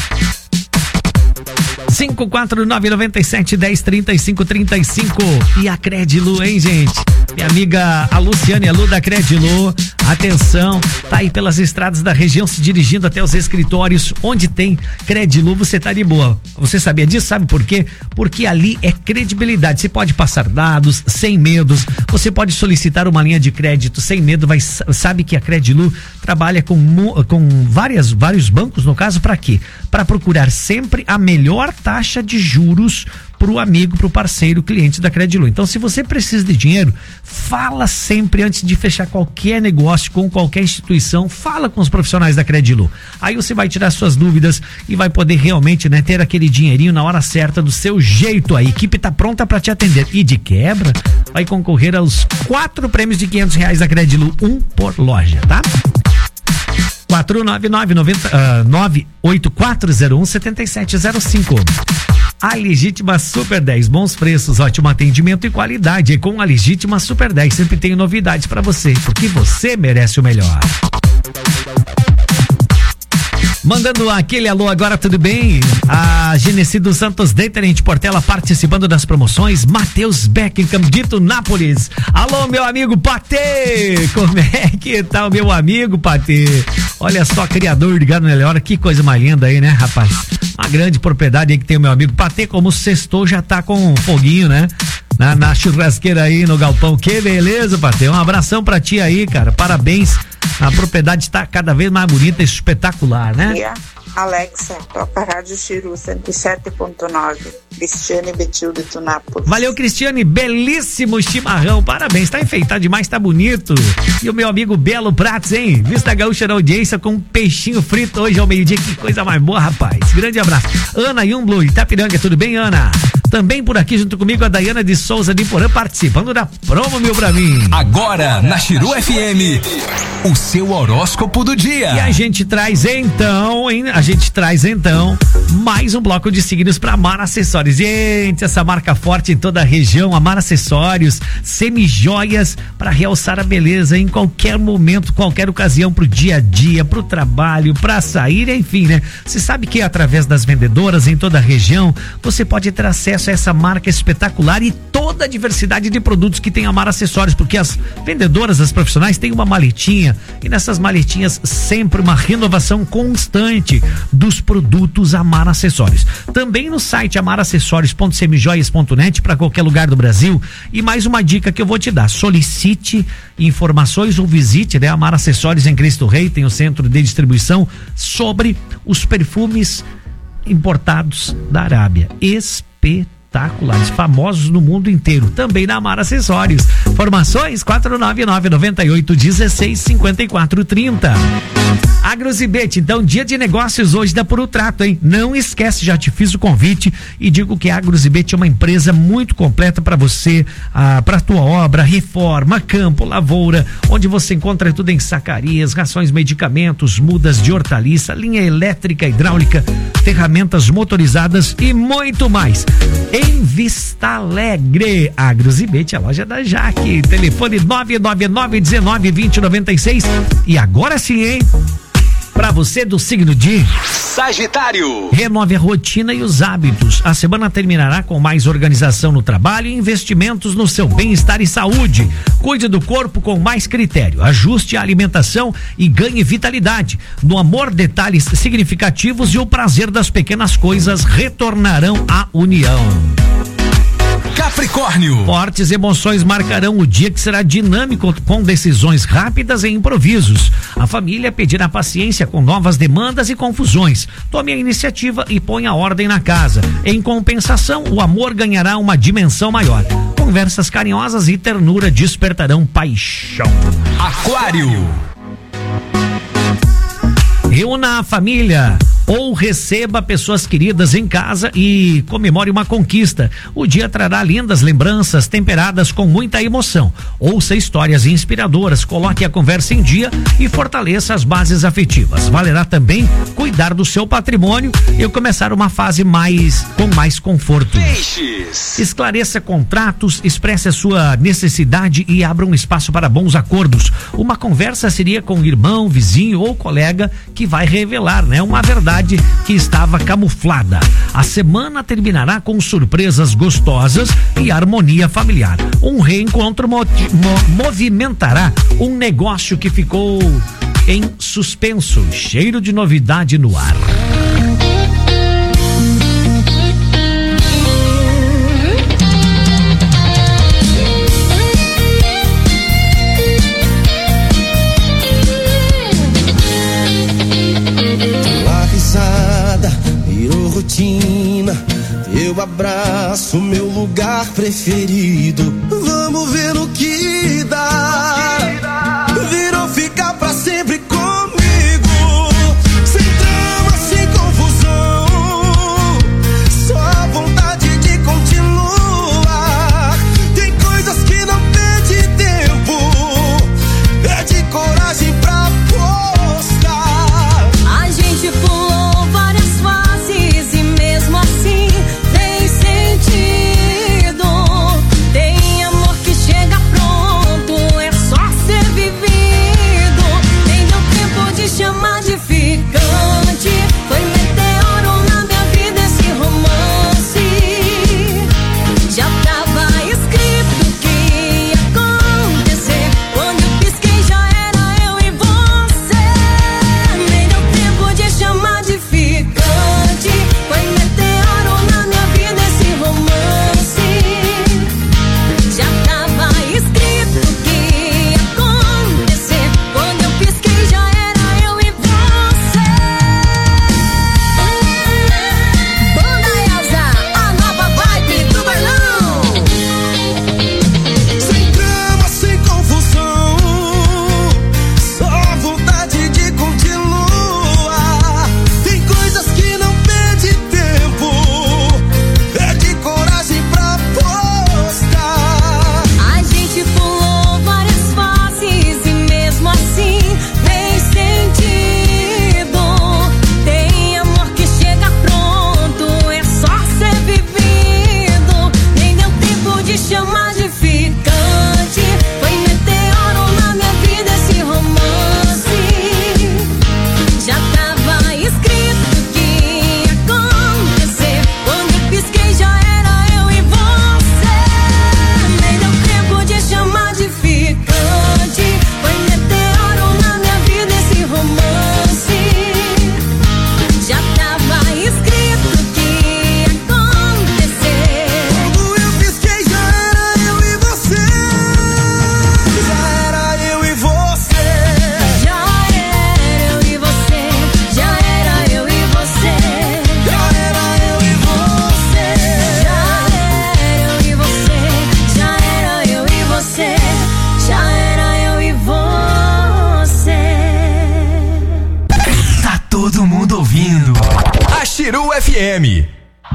549-97-10-35-35. E a Credilu, hein, gente? Minha amiga a Luciane, a Lu da Credilu, atenção, tá aí pelas estradas da região se dirigindo até os escritórios. Onde tem Credilu, você tá de boa. Você sabia disso? Sabe por quê? Porque ali é credibilidade. Você pode passar dados sem medos, você pode solicitar uma linha de crédito sem medo. Sabe que a Credilu trabalha com vários bancos, no caso, para quê? Para procurar sempre a melhor taxa de juros pro amigo, pro parceiro, cliente da Credilu. Então, se você precisa de dinheiro, fala sempre antes de fechar qualquer negócio com qualquer instituição, fala com os profissionais da Credilu. Aí você vai tirar suas dúvidas e vai poder realmente, né, ter aquele dinheirinho na hora certa, do seu jeito. A equipe tá pronta para te atender. E de quebra, vai concorrer aos 4 prêmios de R$500 da Credilu, 1 por loja, tá? 499-98401-7705. A Legítima Super 10, bons preços, ótimo atendimento e qualidade. E com a Legítima Super 10 sempre tem novidades para você, porque você merece o melhor. Mandando aquele alô agora, tudo bem? A Genesi dos Santos de Tenente Portela participando das promoções. Matheus Beckham, dito Nápoles. Alô, meu amigo Patê! Como é que tá o meu amigo Patê? Olha só, criador de gado melhor, que coisa mais linda aí, né, rapaz? Uma grande propriedade aí que tem o meu amigo Patê, como sextou, já tá com um foguinho, né? Na churrasqueira aí no galpão. Que beleza, Patê. Um abração pra ti aí, cara. Parabéns. A propriedade está cada vez mais bonita e espetacular, né? Alexa, toca Rádio Chiru 107.9. Cristiane Betil de Tunápolis. Valeu, Cristiane, belíssimo chimarrão, parabéns, tá enfeitado demais, tá bonito. E o meu amigo Belo Pratos, hein? Vista Gaúcha na audiência com um peixinho frito hoje ao meio-dia, que coisa mais boa, rapaz. Grande abraço. Ana Yumblo, Itapiranga, tudo bem, Ana? Também por aqui junto comigo a Daiana de Souza de Porã, participando da promo Mil Pra Mim. Agora, na Chiru FM, o seu horóscopo do dia. E a gente traz então, mais um bloco de signos para Amar Acessórios. Gente, essa marca forte em toda a região, Amar Acessórios, semijoias para realçar a beleza em qualquer momento, qualquer ocasião, pro dia a dia, pro trabalho, pra sair, enfim, né? Você sabe que através das vendedoras em toda a região, você pode ter acesso a essa marca espetacular e toda a diversidade de produtos que tem Amar Acessórios, porque as vendedoras, as profissionais têm uma maletinha e nessas maletinhas sempre uma renovação constante dos produtos Amar Acessórios. Também no site amaracessórios.semijoias.net para qualquer lugar do Brasil. E mais uma dica que eu vou te dar: solicite informações ou visite, né, Amar Acessórios em Cristo Rei, tem o centro de distribuição sobre os perfumes importados da Arábia. Espetaculares, famosos no mundo inteiro, também na Amar Acessórios. Informações 499-98-16-54-30. Agrozibete, então, dia de negócios hoje da Puro Trato, hein? Não esquece, já te fiz o convite e digo que a Agrozibete é uma empresa muito completa para você, para tua obra, reforma, campo, lavoura, onde você encontra tudo em sacarias, rações, medicamentos, mudas de hortaliça, linha elétrica, hidráulica, ferramentas motorizadas e muito mais. Em Vista Alegre, Agrozibete, a loja da Jaque, telefone 999-19-2096. E agora sim, hein? Para você do signo de Sagitário, renove a rotina e os hábitos. A semana terminará com mais organização no trabalho e investimentos no seu bem-estar e saúde. Cuide do corpo com mais critério. Ajuste a alimentação e ganhe vitalidade. No amor, detalhes significativos e o prazer das pequenas coisas retornarão à união. Capricórnio, fortes emoções marcarão o dia, que será dinâmico com decisões rápidas e improvisos. A família pedirá paciência com novas demandas e confusões. Tome a iniciativa e ponha ordem na casa. Em compensação, o amor ganhará uma dimensão maior. Conversas carinhosas e ternura despertarão paixão. Aquário, reúna a família. ou receba pessoas queridas em casa e comemore uma conquista. O dia trará lindas lembranças temperadas com muita emoção. Ouça histórias inspiradoras, coloque a conversa em dia e fortaleça as bases afetivas. Valerá também cuidar do seu patrimônio e começar uma fase com mais conforto. Peixes. Esclareça contratos, expresse a sua necessidade e abra um espaço para bons acordos. Uma conversa seria com o irmão, vizinho ou colega que vai revelar, uma verdade que estava camuflada. A semana terminará com surpresas gostosas e harmonia familiar. Um reencontro movimentará um negócio que ficou em suspenso. Cheiro de novidade no ar. Virou rotina, teu abraço, meu lugar preferido. Vamos ver no que dá. Virou ficar pra sempre comigo, sem drama, sem confusão, só a vontade de continuar. Tem coisas que não perde tempo, perde coragem pra postar. A gente pulou várias fases e mesmo assim tem sentido. Tem amor que chega pronto, é só ser vivido. Nem deu tempo de chamar de ficante. Foi meteoro na minha vida esse romance. Já tava escrito que ia acontecer. Quando eu pisquei já era eu e você. Nem deu tempo de chamar de ficante. Foi meteoro na minha vida esse romance. Já tava escrito que ia acontecer. Quando eu pisquei já era eu e você. Banda Elza, a nova vibe do bailão. Sem drama, sem confusão, só a vontade de continuar. Tem coisas que não perde tempo, perde coragem pra postar. A gente pulou várias fases e mesmo assim tem sentido. Tem amor que chega pronto, é só ser vivido. Nem deu tempo de chamar de ficante. Foi meteoro na minha vida esse romance. Já tava escrito que ia acontecer. Quando eu pisquei já era eu e você. Nem deu tempo de chamar de ficante. Foi meteoro na minha vida esse romance. Já tava escrito que ia acontecer. Quando eu pisquei já era eu e você. Já era eu e você. Já era eu e você. Já era eu e você. Já era eu e você. Já era eu e você. Já era eu e você. Já era eu e você. Tá todo mundo ouvindo. A Chiru FM.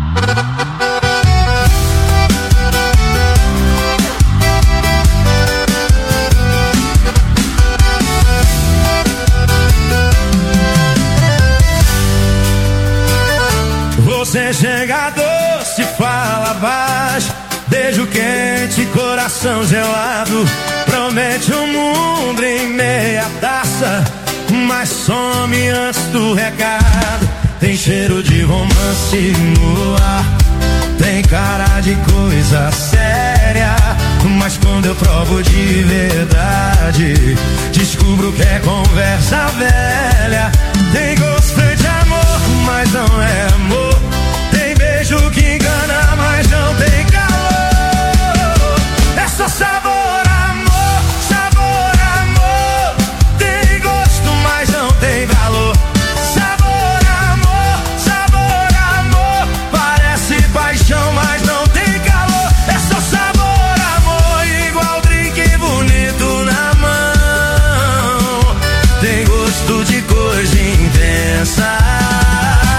Você chega doce, fala baixo, beijo quente, coração gelado. Promete um mundo em meia taça, mas some antes do recado. Tem cheiro de romance no ar, tem cara de coisa séria, mas quando eu provo de verdade, descubro que é conversa velha. Tem gosto de amor, mas não é amor. Tem beijo que engana, mas não tem calor. É só sabor, amor, sabor, amor. Tem gosto, mas não tem valor. Sabor, amor, sabor, amor. Parece paixão, mas não tem calor. É só sabor, amor, igual drink bonito na mão. Tem gosto de coisa intensa.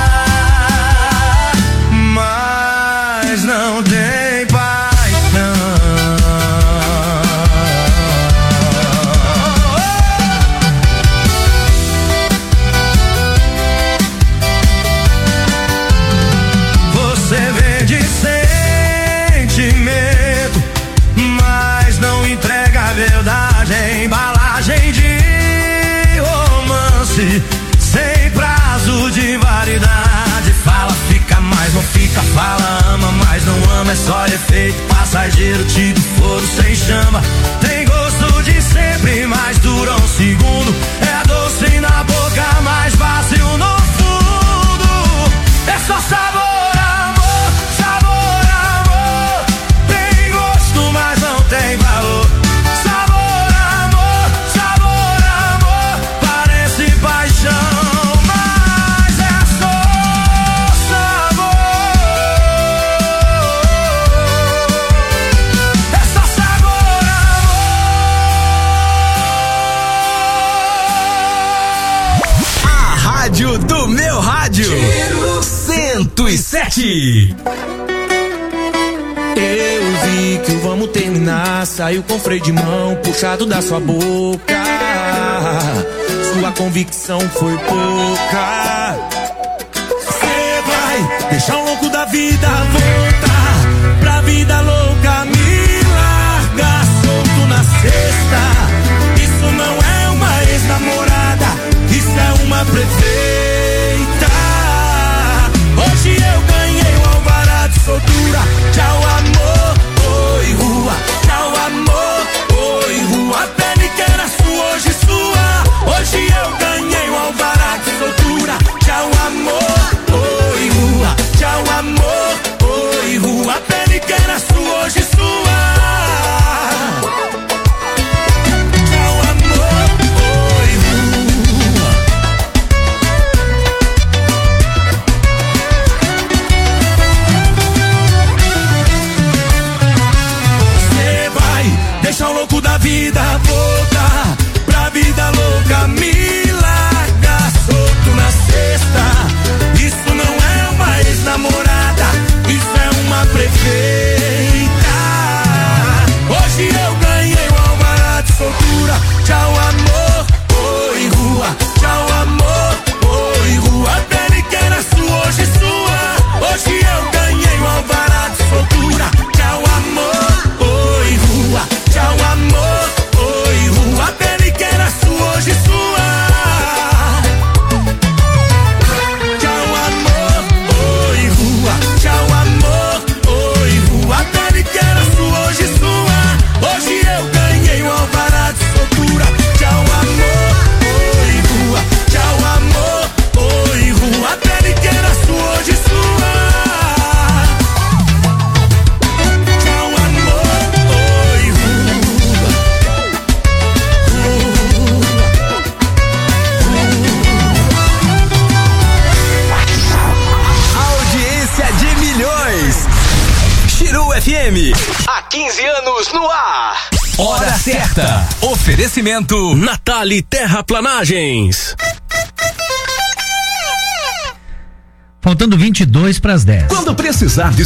97. Eu vi que o vamos terminar saiu com freio de mão puxado da sua boca. Sua convicção foi pouca. Você vai deixar o louco da vida voltar pra vida louca, me larga solto na sexta. Isso não é uma ex-namorada, isso é uma prefeita. Hoje eu ganhei o alvará de soltura. Tchau amor, oi rua. Tchau amor, oi rua. A pele que era sua, hoje sua. Hoje eu ganhei o alvará de soltura. Tchau amor, oi rua. Tchau amor, oi rua. A pele que era sua, hoje sua. Tchau amor, oi rua. Você vai deixar o louco da vida voltar pra vida louca, me larga solto na sexta. Isso não é uma ex-namorada, isso é uma prefeita. Hoje eu ganhei o alvará de soltura. Tchau amor, oi rua. Tchau amor, oi rua. A pele que era sua, hoje sua. Hoje eu ganhei o alvará de soltura. Tchau amor, oi rua. Tchau amor, oi rua. A pele que era sua, hoje sua. Tchau amor, oi rua. Tchau amor, oi rua. A pele que era sua, hoje sua. Hoje eu ganhei o alvará de soltura. Tchau amor, oi rua. Tchau amor, oi rua. A pele que era sua, hoje sua. Tchau amor, oi rua. Audiência de milhões. Chiru FM. Há 15 anos no ar. Hora certa. Oferecimento Natali Terraplanagens. Faltando 22 para as 10. Quando precisar de